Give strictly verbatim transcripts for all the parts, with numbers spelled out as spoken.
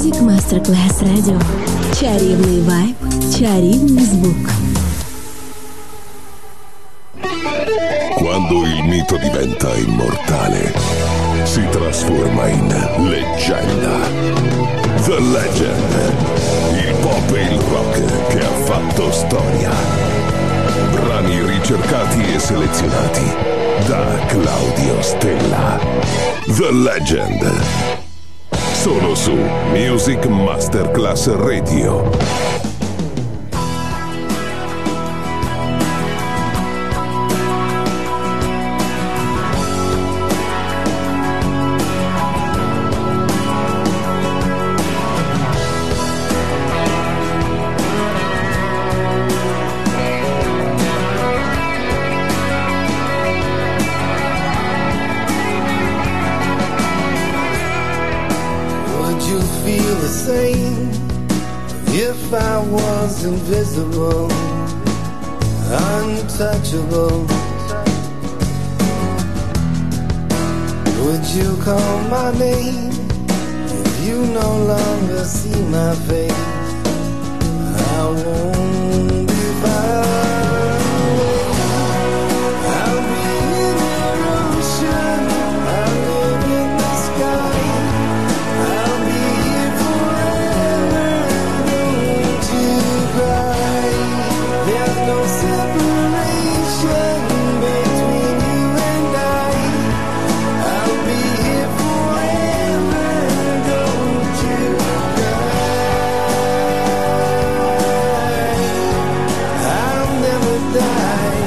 Music Masterclass Radio. Чарівний вайб, чарівний звук. Quando il mito diventa immortale, si trasforma in leggenda. The Legend. Il pop e il rock che ha fatto storia. Brani ricercati e selezionati da Claudio Stella. The Legend. Solo su Music Masterclass Radio. If I was invisible, untouchable, would you call my name if you no longer see my face? I won't be far away. I'll be in your ocean, I'll live in the sky, I'll be here forever. There's no separation between you and I. I'll be here forever. Don't you cry. I'll never die.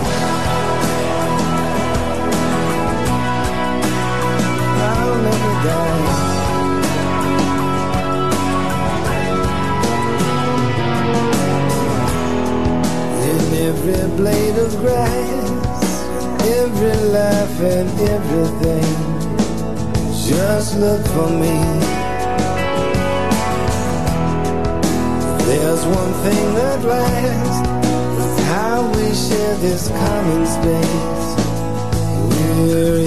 I'll never die. Every blade of grass, every laugh and everything, just look for me. There's one thing that lasts, it's how we share this common space. We're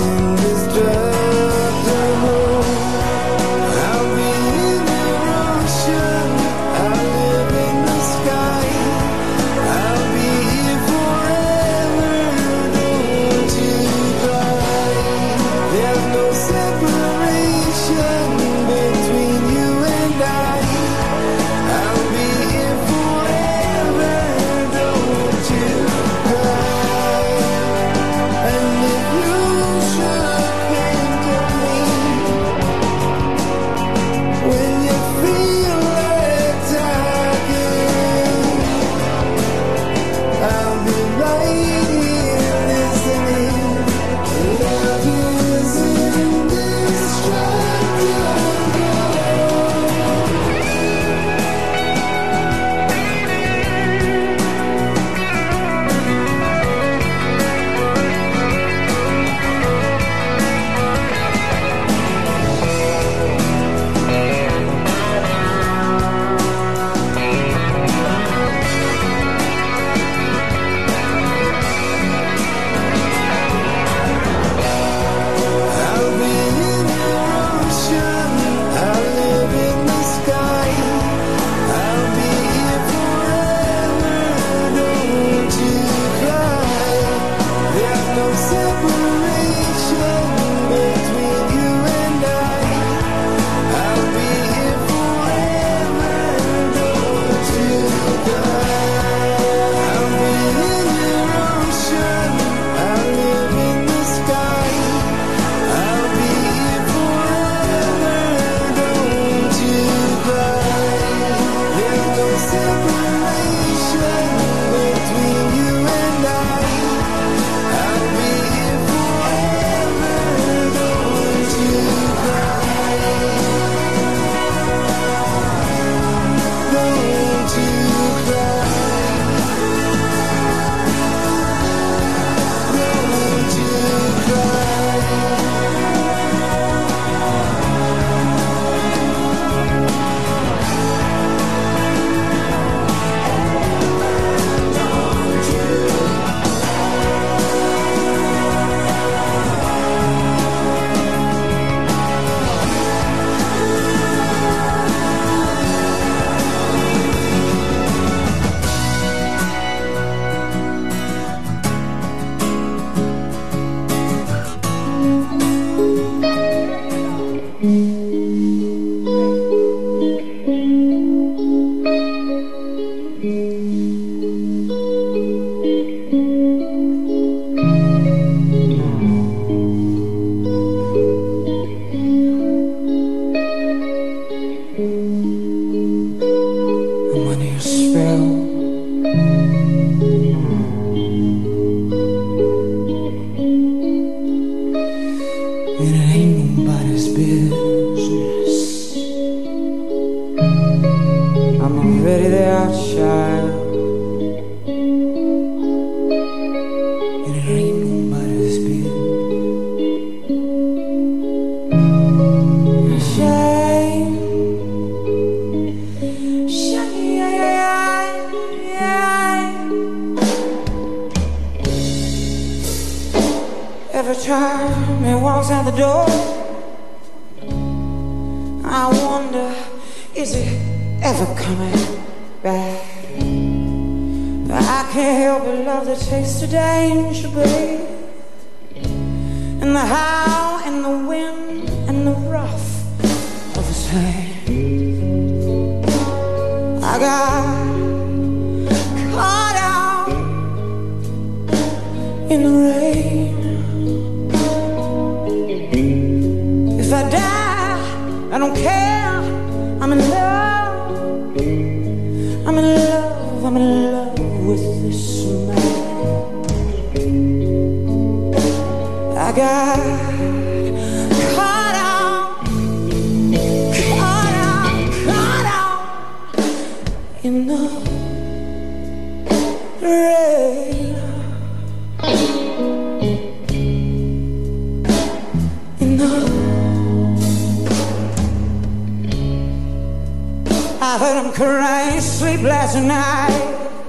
indestructible. I'll be in your ocean, I'll live in the sky, I'll be here forever. Don't you cry. There's no separation between you and I. I'll be here forever. Don't you cry. And if you should steady there, child. And it ain't nobody's business. Shame, shame. Every time he walks out the door, I wonder, is he ever coming back? I can't help but love the taste of danger, babe, and the howl and the wind and the rough of his hand. I got caught out in the rain. If I die, I don't care. I'm in love. I'm in love. I'm in love with this man. I got caught out, caught out, caught out in the rain. In the I heard him crying sleep last night.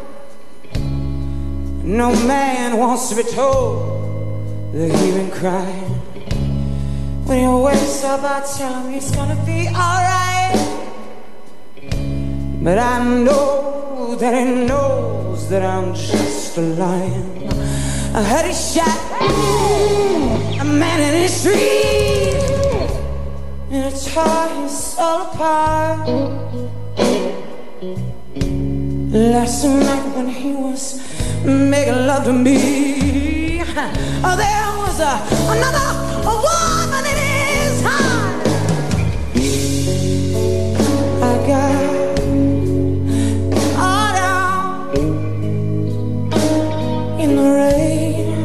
No man wants to be told that he's been crying. When he wakes up, I tell him he's gonna be alright. But I know that he knows that I'm just a lion. I heard he shot a man in the street, and it tore his soul apart. Last night when he was making love to me, oh, there was a, another a woman in his heart. I got caught out in the rain.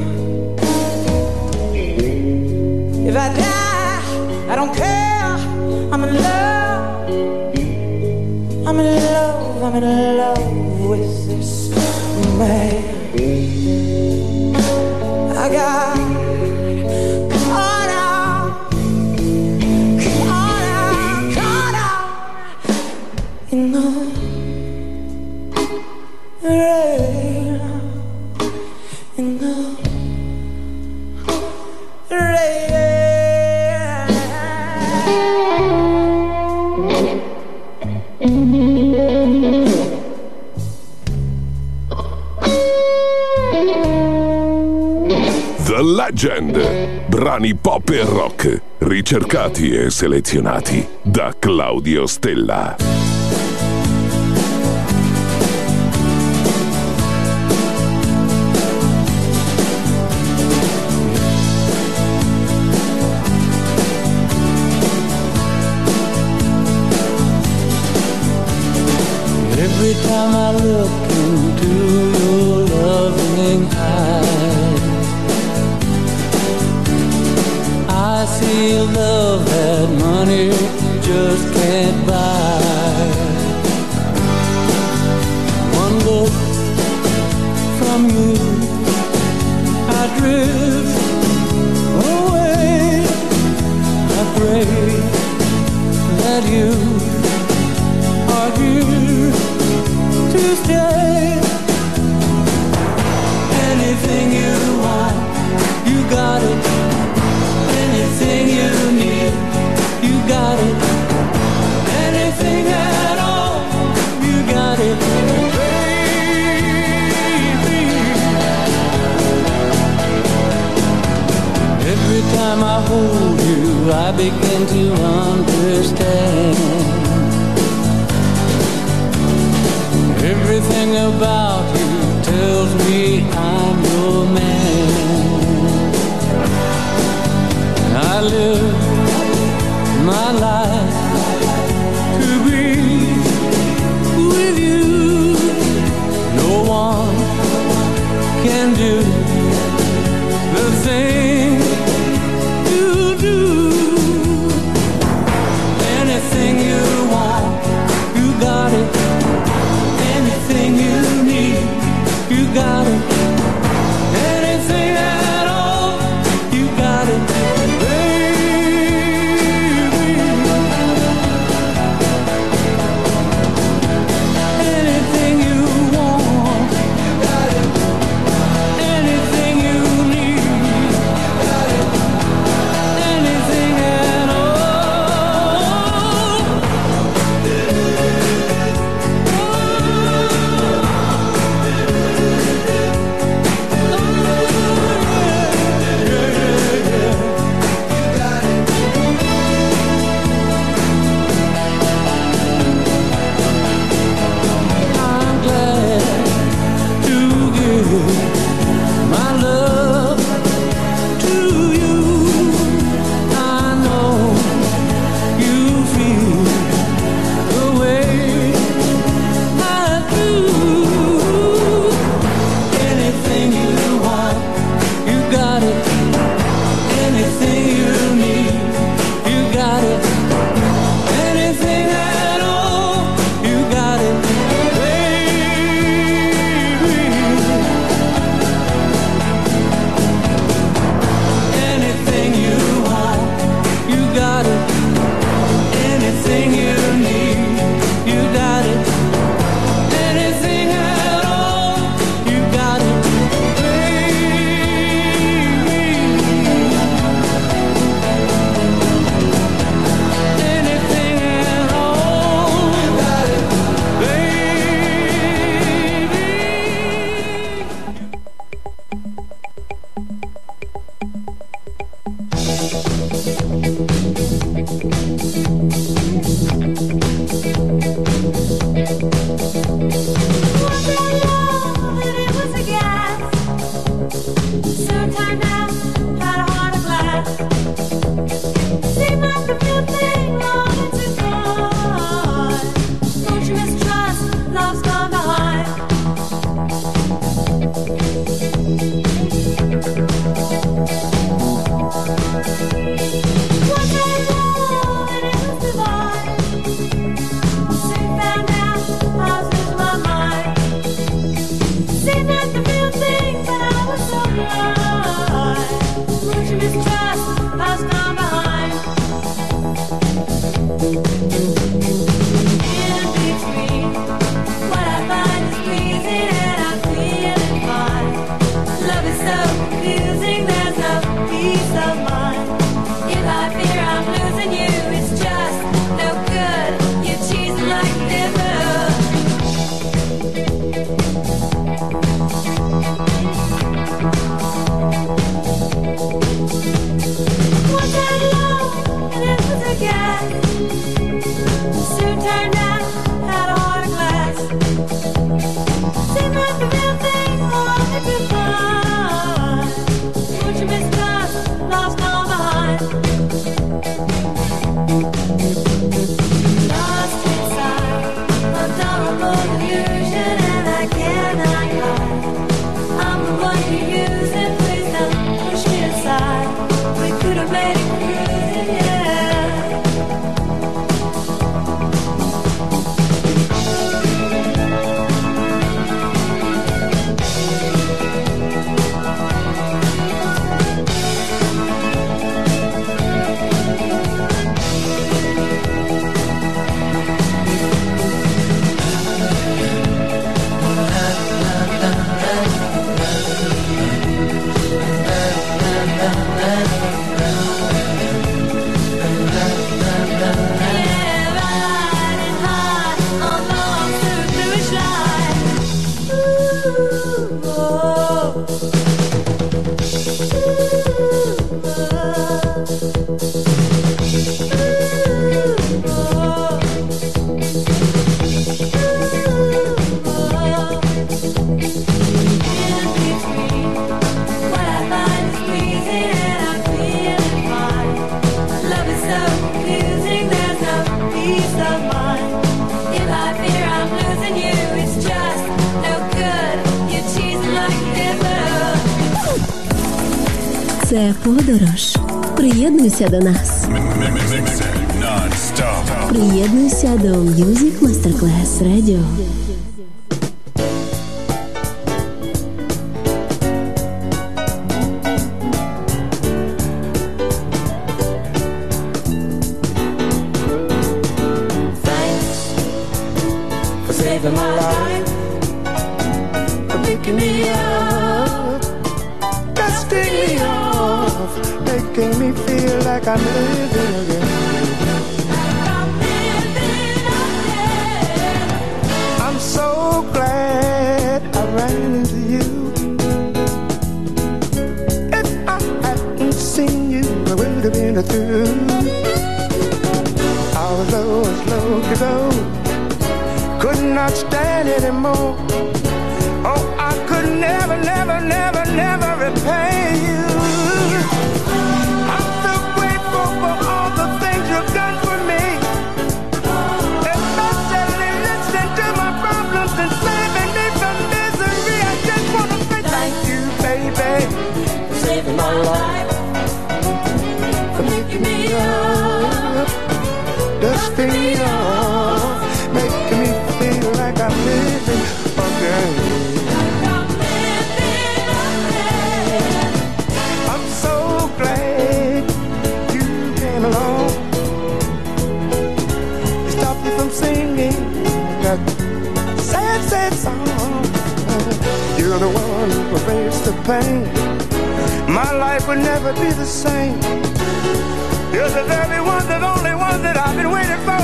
If I die, I don't care. I'm in love. I'm in love. I'm in love with this man. I got caught out, caught out, caught out in the rain, in the rain. The Legend, brani pop e rock, ricercati e selezionati da Claudio Stella. Every time I look into your loving eyes, I see a love that money just can't buy. One look from you, I drift away. I pray that you are here to stay. Anything you want, you got it. Anything you need, you got it. Anything at all, you got it, baby. Every time I hold you, I begin to understand. Everything about Це подорож. Приєднуйся до нас. Приєднуйся до Music Masterclass Radio. Saving my life, for picking me up, dusting me off, making me feel like I'm living again. I'm living again. I'm so glad I ran into you. If I hadn't seen you, I would have been through. I was low as low to go. Could not stand anymore. Oh, I could never, never, never, never repay you. I'm so grateful for all the things you've done for me. Especially listening to my problems and saving me from misery. I just want to say thank you, baby, for saving my life, for making me up, dusting me off, making me feel like I'm living again. I'm so glad you came along. You stopped me from singing that sad, sad song. You're the one who erased the pain. My life would never be the same. You're the very one, the only one that I've been waiting for.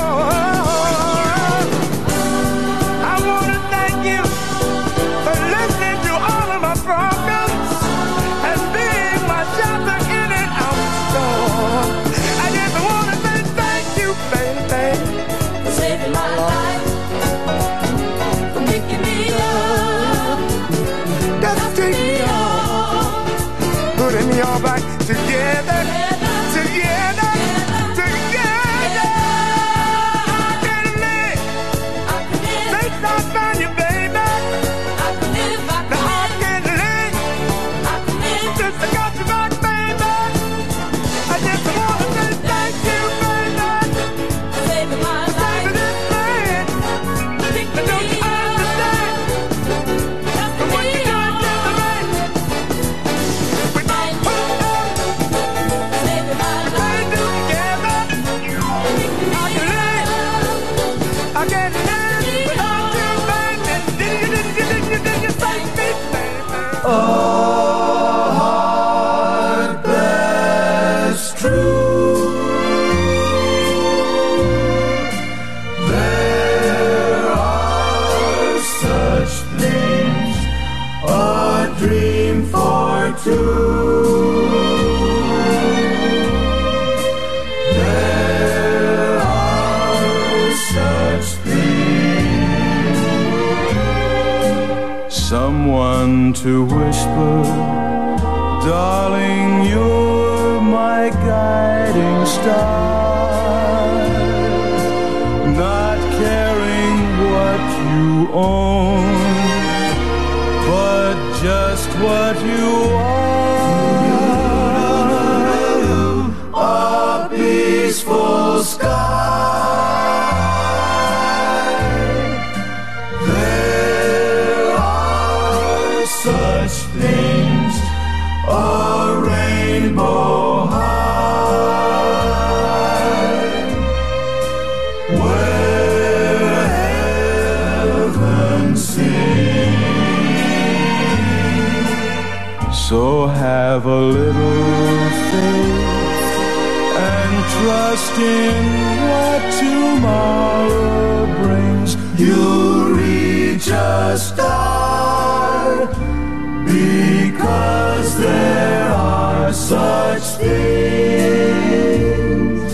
Problems and being my shelter in and out the storm. I just want to say thank you, baby, for saving my life, for making me up, dusting me off, putting me all back together, together, together. Again, but don't you mind me? Did you, did you, did you, did you say me, baby? A heart that's true. There are such things, a dream for two. Someone to whisper, darling, you're my guiding star. Not caring what you own, but just what you are. A peaceful sky. Such things, a rainbow high, where heaven sings. So have a little faith and trust in what tomorrow brings. You'll reach a star, because there are such things.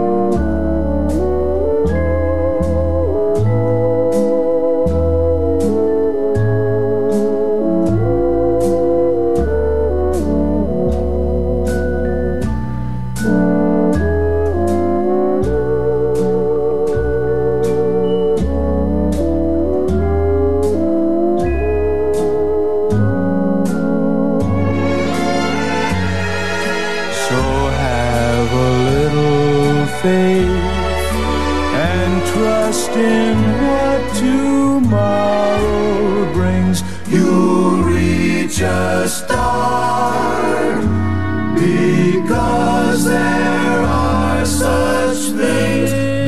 And trust in what tomorrow brings. You'll reach a star, because there are such things.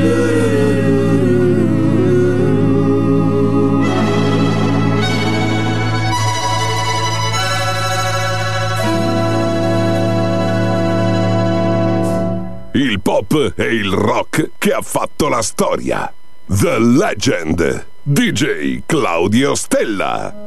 Il pop e il rock che ha fatto la storia. The Legend, D J Claudio Stella.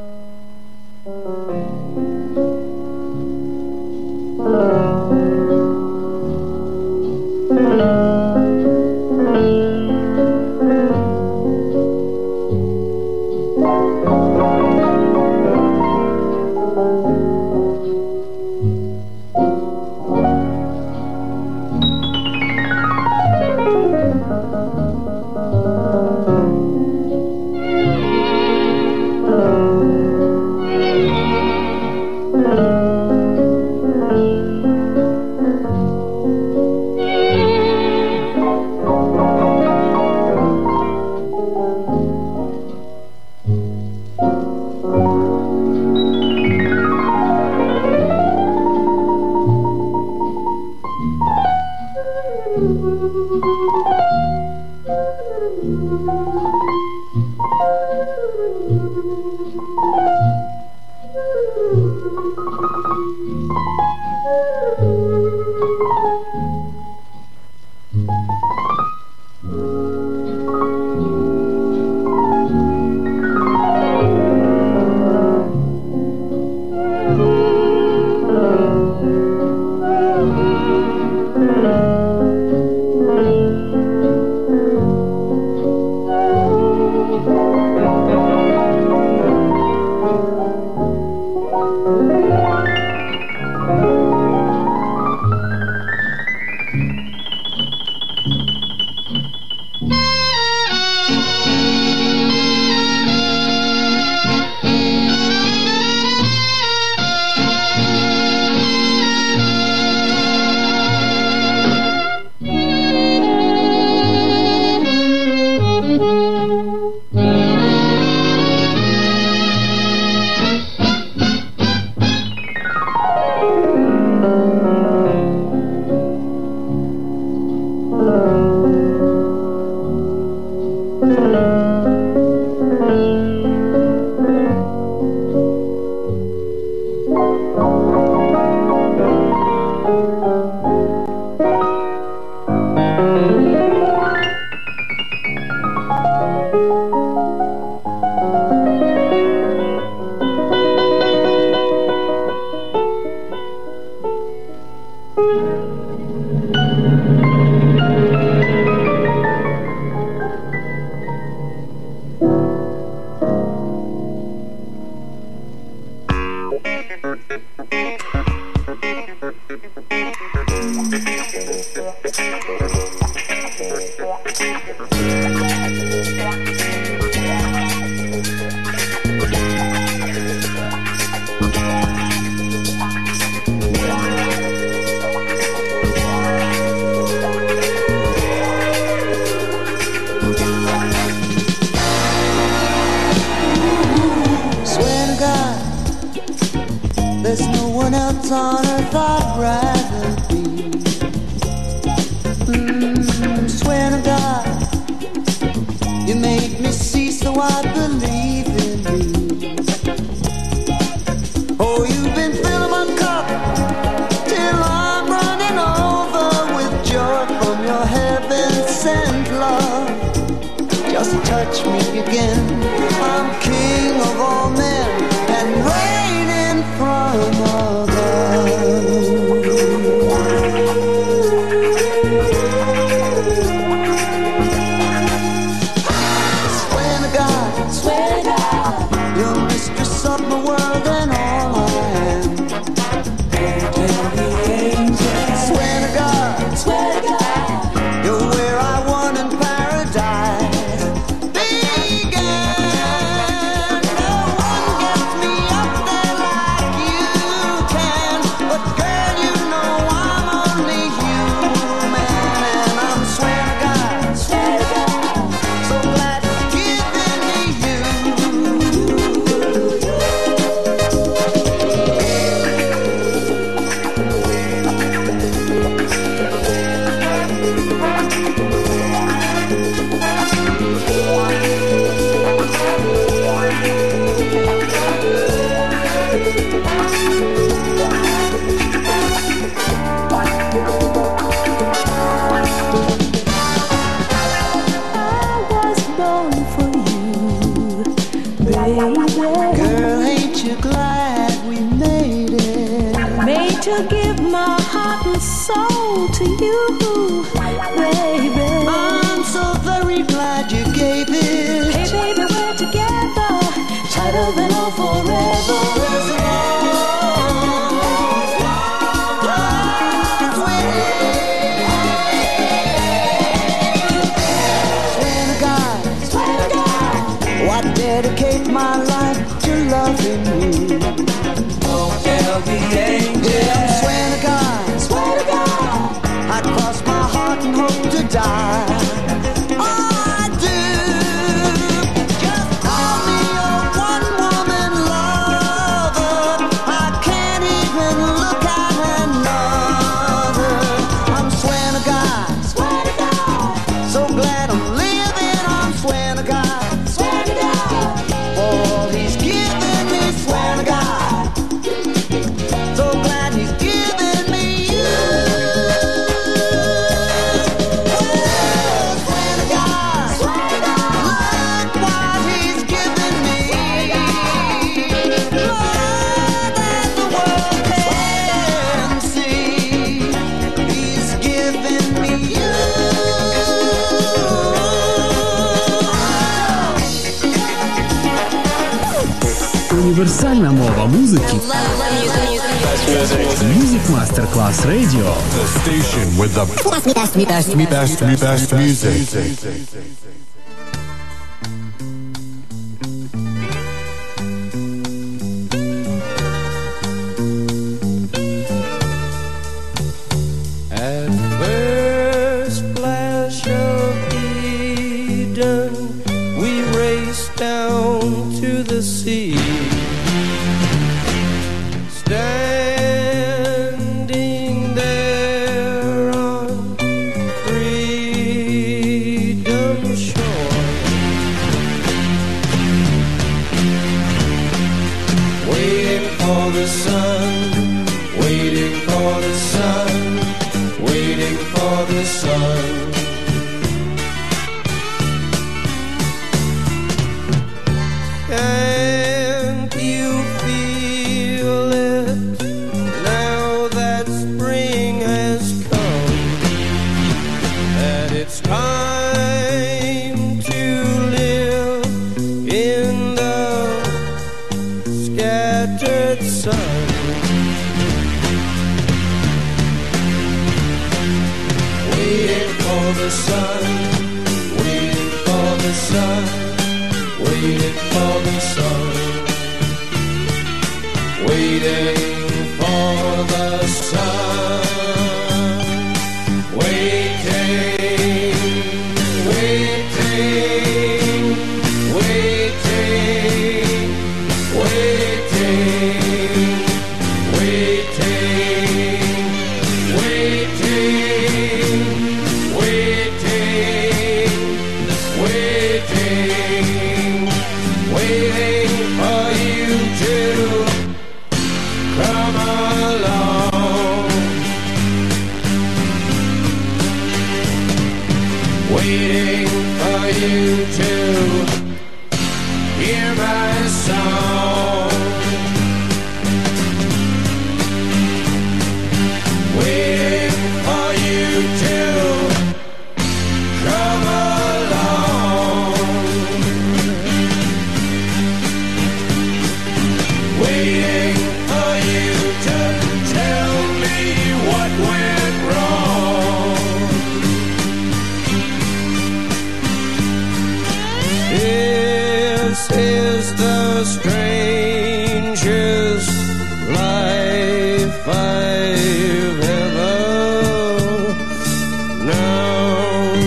Універсальна мова музики. Music Masterclass Radio. The station with the best, best, best, best, best, best music. At first flash of Eden, we raced down to the sea. Standing there on freedom's shore, the sun, waiting for the sun, waiting for the sun, waiting, waiting, waiting, waiting, waiting, waiting, waiting, waiting, waiting for you to come along, waiting for you to hear my song, waiting for you to come along, waiting for you to tell me what went wrong. This is the strangest life I've ever known.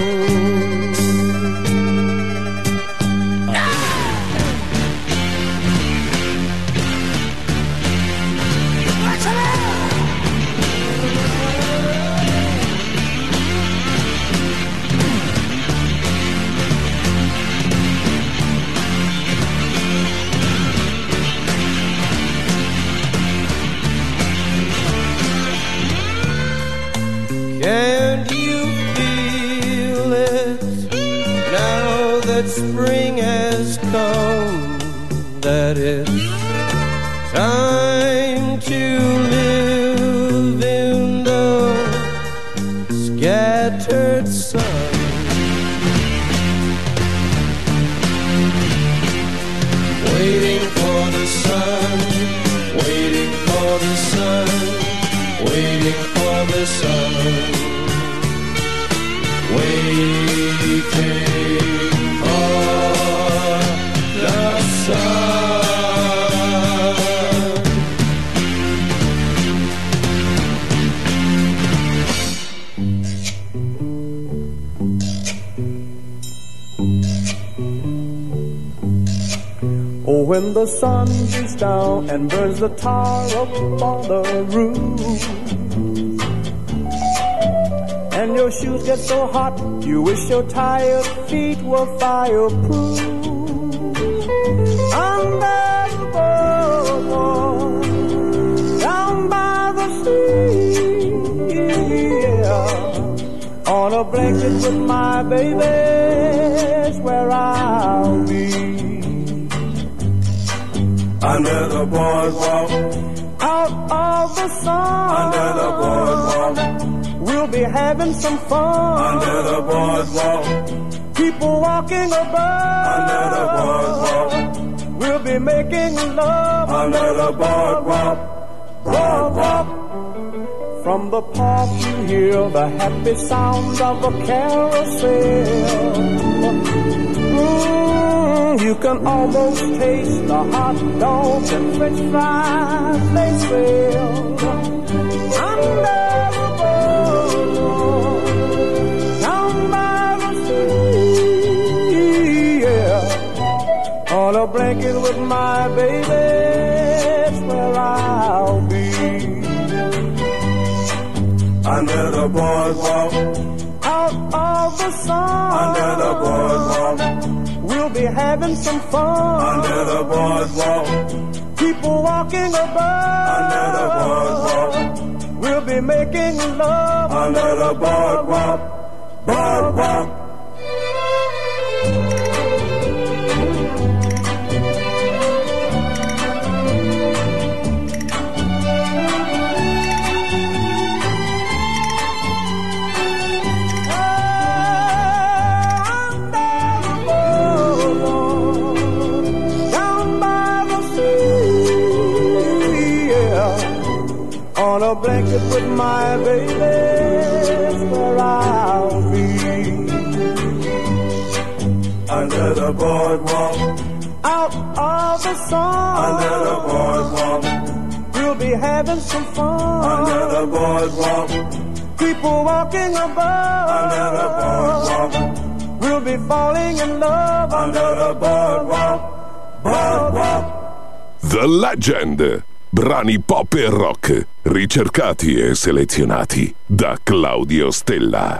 Can't you feel it now that spring has come, that it's time to live in the scattered sun? Waiting for the sun, waiting for the sun, waiting for the sun, waiting for the sun. Oh, when the sun beats down and burns the tar up on the roof, and your shoes get so hot, you wish your tired feet were fireproof. Under the boardwalk, down by the sea, yeah, on a blanket with my baby's where I'll be. Under the boardwalk, out of the sun, under the boardwalk, we'll be having some fun. under the boardwalk, People walking above, under the boardwalk, we'll be making love. under the boardwalk, boardwalk. From the park you hear the happy sounds of a carousel. Mm, you can almost taste the hot dogs and french fries they sell. Under the boardwalk, down by the sea, yeah, on a blanket with my baby, that's where I'll be. Under the boardwalk, Out of the sun, under the boardwalk, we'll be having some fun. under the boardwalk, People walking above, under the boardwalk, we'll be making love. under the boardwalk, boardwalk. On a blanket with my baby, that's where I'll be. under the boardwalk. Out of the sun, under the boardwalk. We'll be having some fun under the boardwalk. People walking above under the boardwalk. We'll be falling in love under the boardwalk. Boardwalk. The Legend. Brani pop e rock, ricercati e selezionati da Claudio Stella.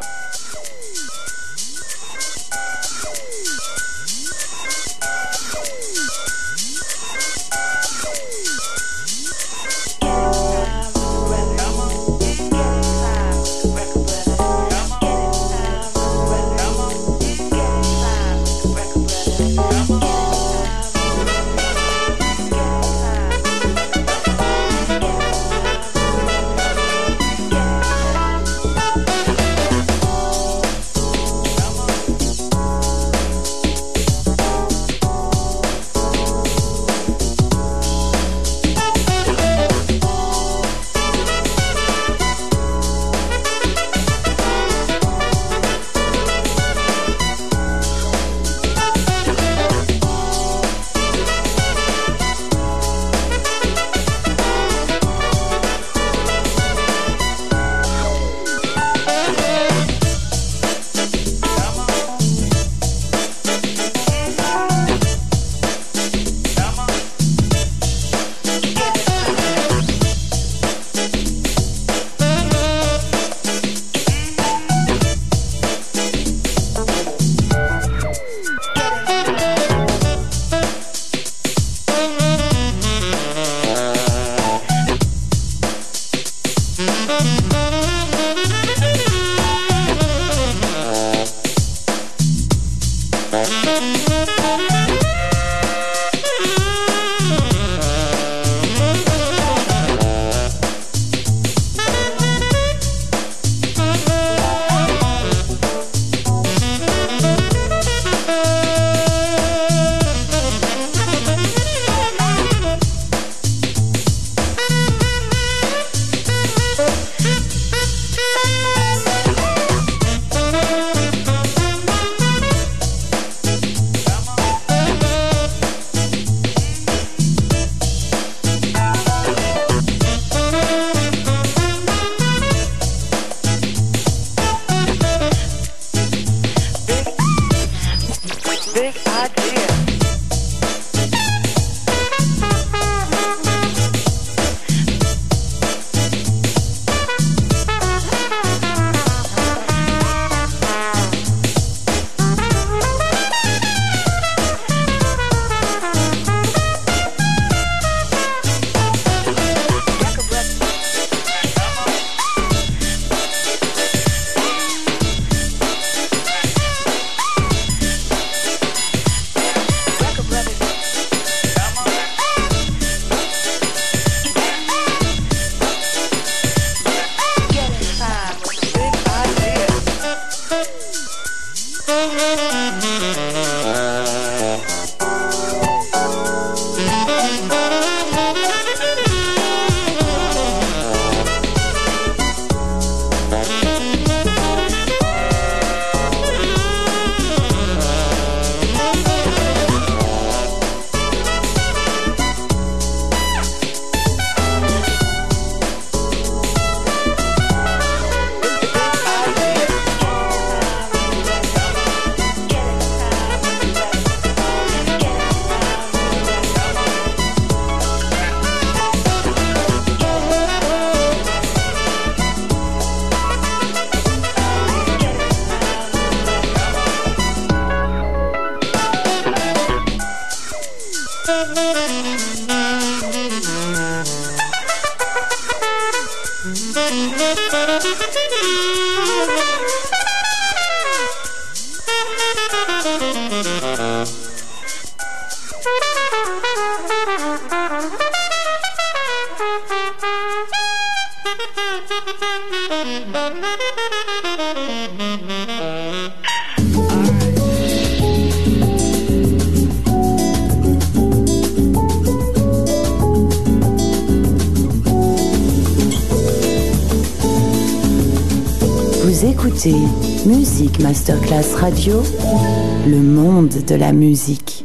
écoutez Music Masterclass Radio, le monde de la musique.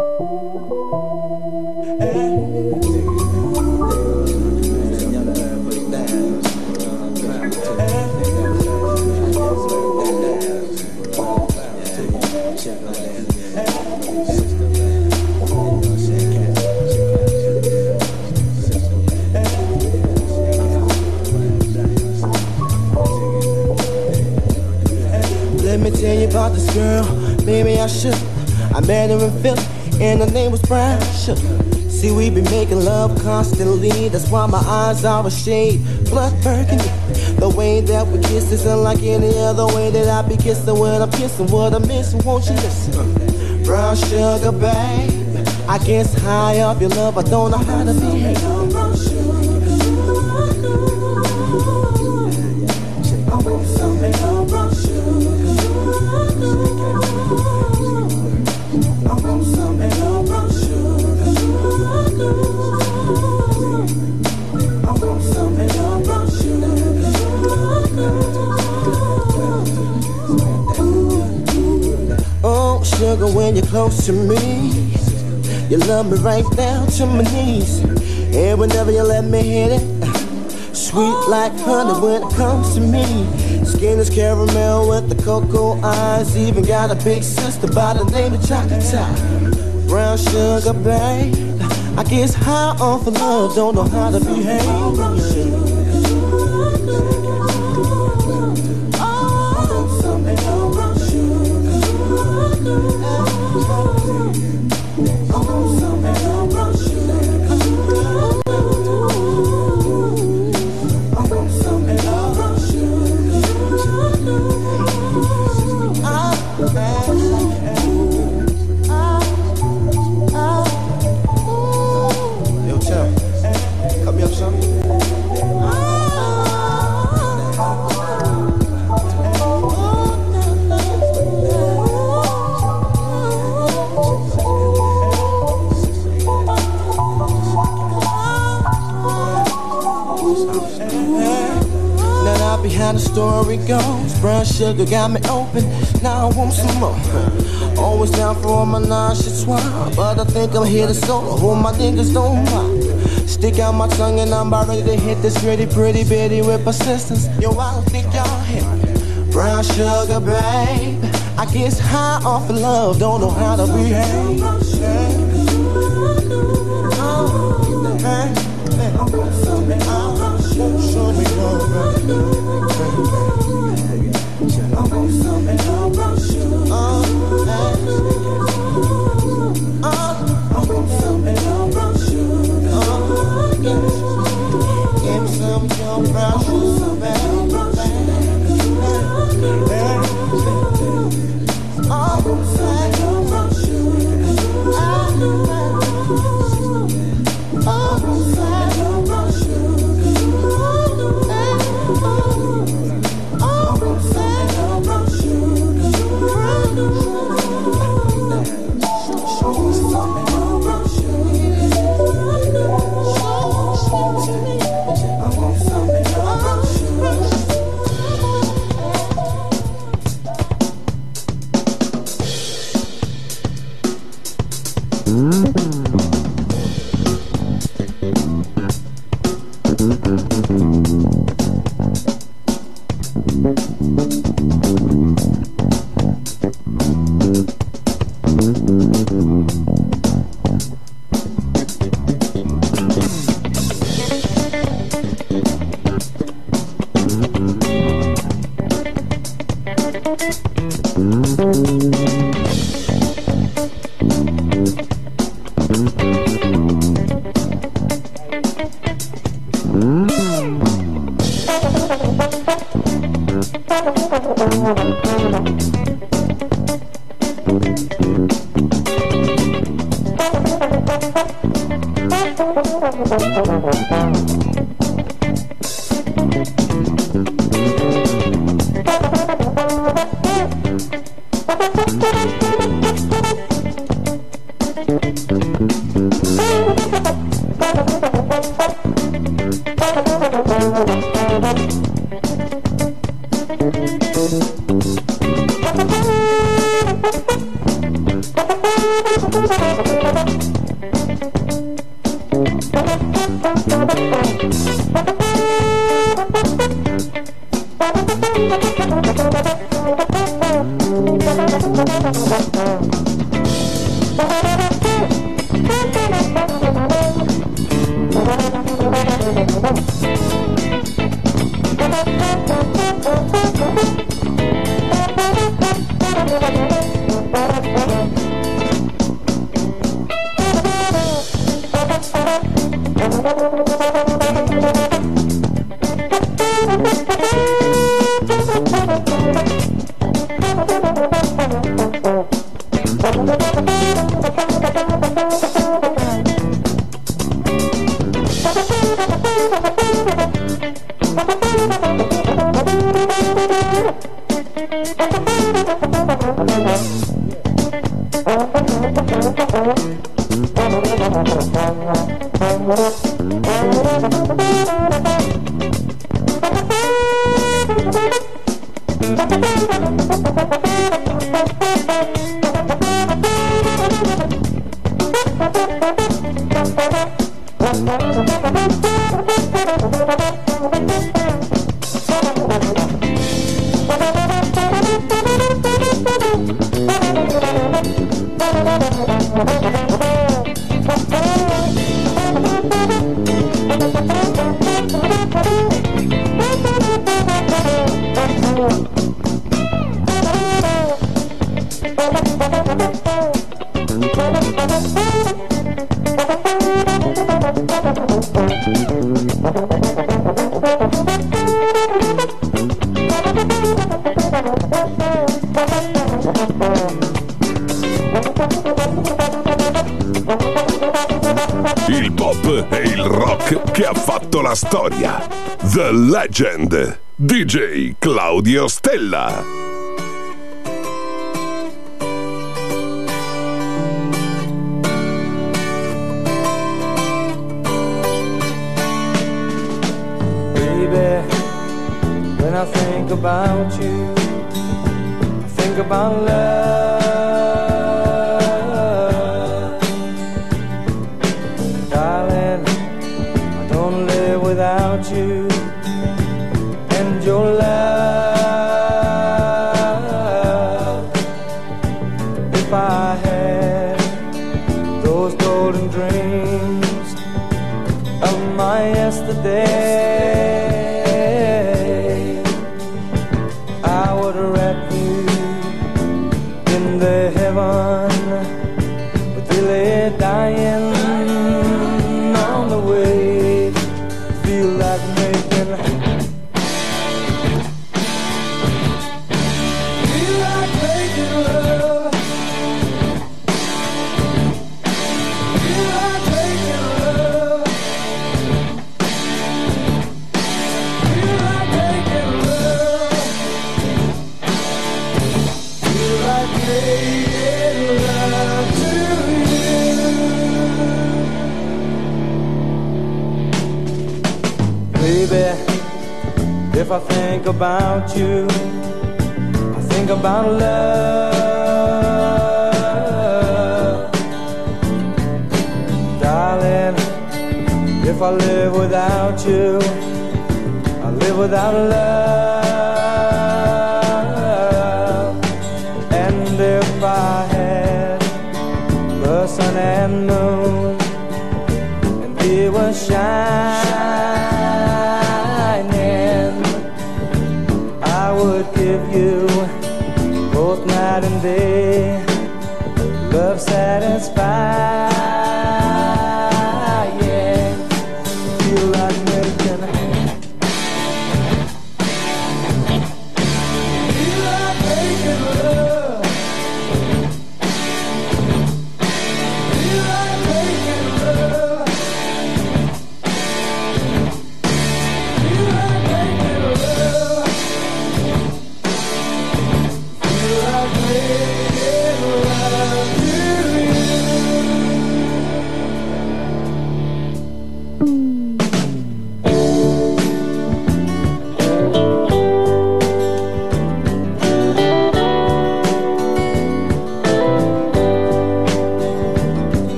Tell you about this girl, maybe I should. I met her in Philly, and her name was Brown Sugar. See, we been making love constantly. That's why my eyes are a shade blood burgundy. The way that we kiss is unlike any other way that I be kissing when I'm kissing. What I'm missing, won't you listen? Brown sugar, babe. I guess high up your love, I don't know how to behave. Brown sugar. I want something of brown sugar. I want some of brown sugar. I want some of brown sugar. Oh, sugar, when you're close to me, you love me right down to my knees. And whenever you let me hit it, sweet like honey when it comes to me. Skin is caramel with the cocoa eyes. Even got a big sister by the name of Chocolate Top. Brown sugar, babe. I guess high off of love, don't know how to behave. How the story goes, brown sugar got me open. Now I want some more. Always down for all my nonchalant, but I think I'm here to solo. Hold my niggas don't mind. Stick out my tongue and I'm about ready to hit this pretty, pretty bitty with persistence. Yo, I don't think y'all hit me. Brown sugar, babe. I guess high off of love, don't know how to behave. Oh, hey, hey, I want something. Show me love. I want some of brown sugar. Oh, oh, I want some of brown sugar. Oh, yeah. Give me some of your brown sugar, baby. I want some of brown sugar. I want some of brown sugar. Thank you. Il pop e il rock che ha fatto la storia. The Legend, D J Claudio Stella. Baby, when I think about you, I think about love. Darling, I don't live without you and your love. If I had those golden dreams of my yesterday, I would wrap you in the heaven with really dying on the way. Feel like making, feel like making love. Feel like making love. Feel like making love. Feel like making love to you. Baby, if I think about you, I think about love. Darling, if I live without you, I live without love. And if I had the sun and moon, and they were shining, I would give you both night and day love satisfying. Feel like making, feel like making love. Feel like making love. Feel like making love. Feel like making love to you.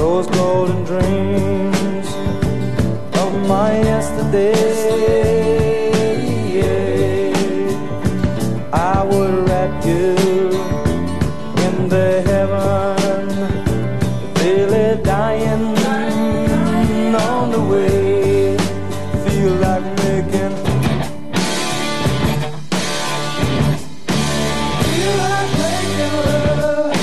those golden dreams of my yesterday. I would wrap you in the heaven, feel it dying on the way, feel like making, feel like making love.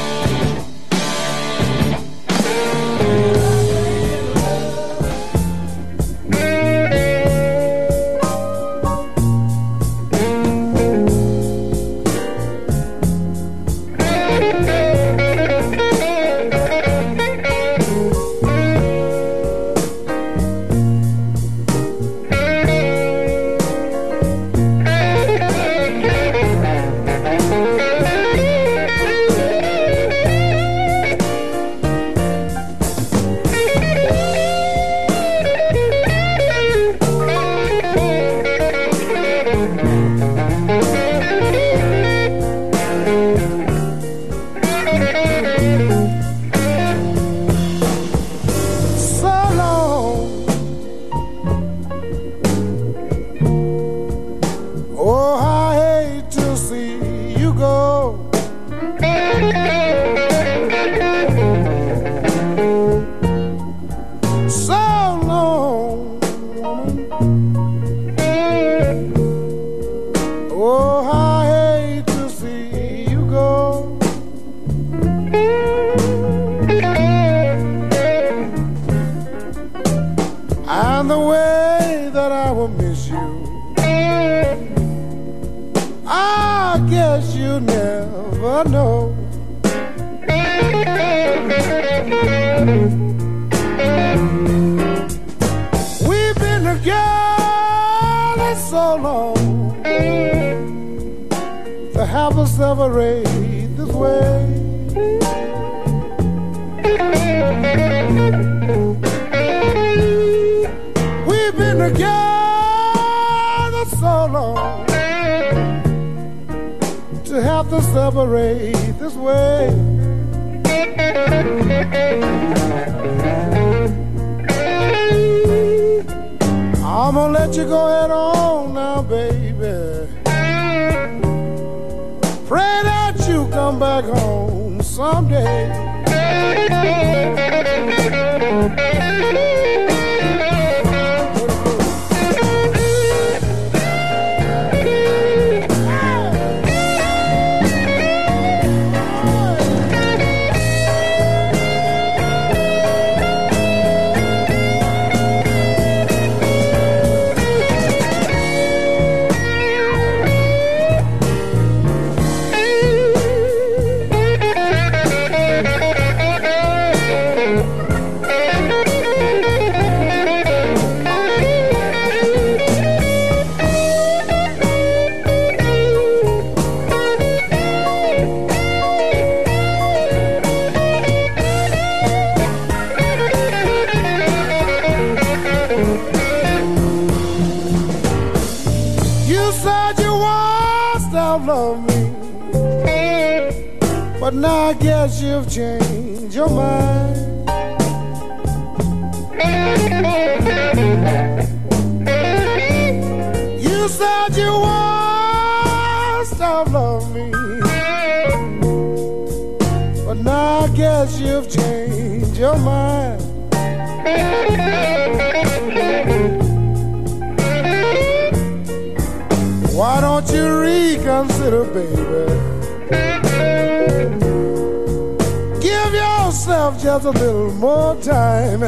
Just a little more time.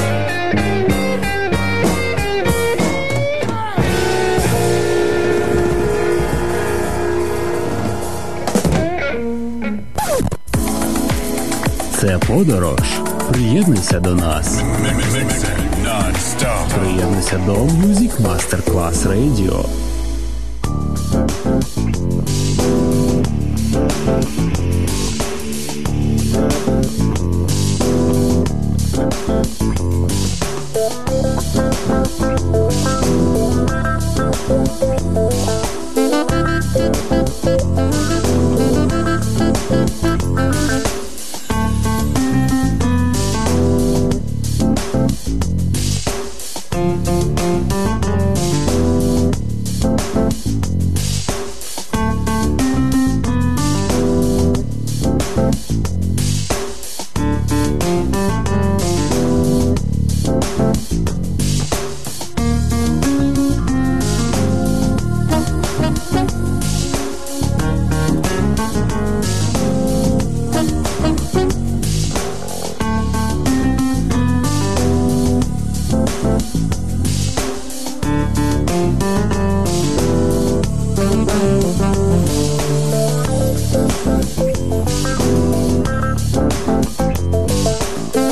Це подорож. Приєднуйся до нас. Приєднуйся до Music Masterclass Radio.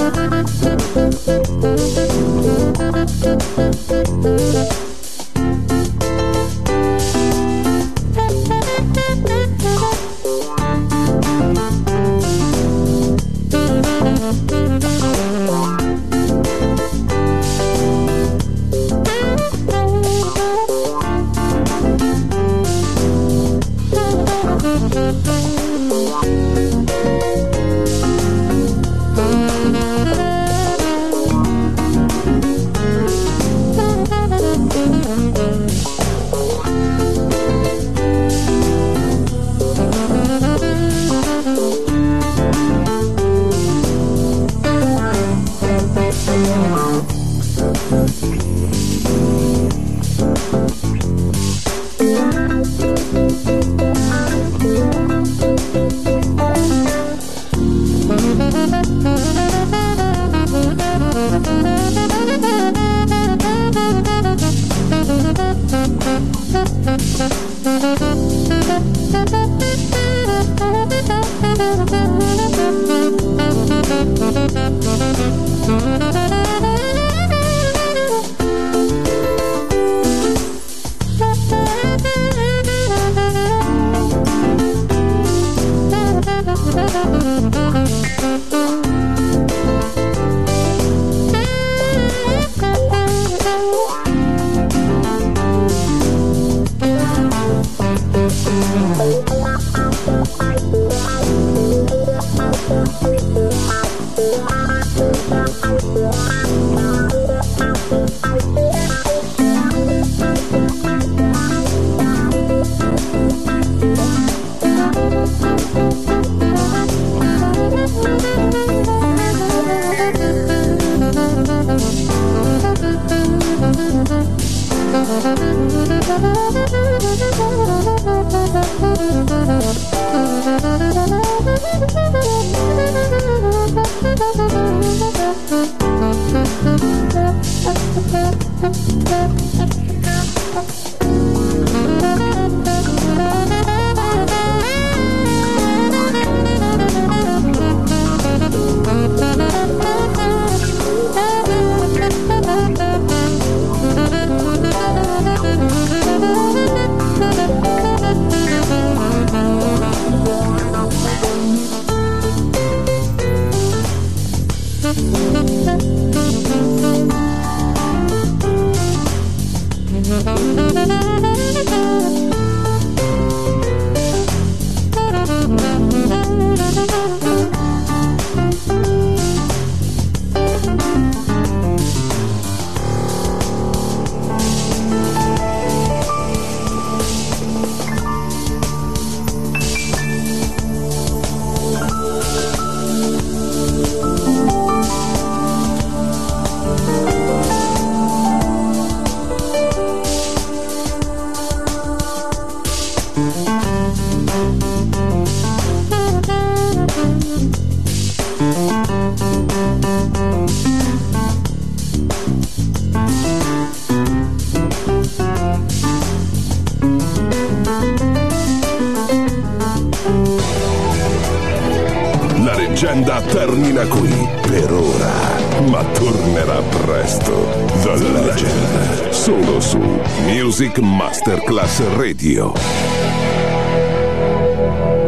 Termina qui per ora, ma tornerà presto. The Legend, solo su Music Masterclass Radio.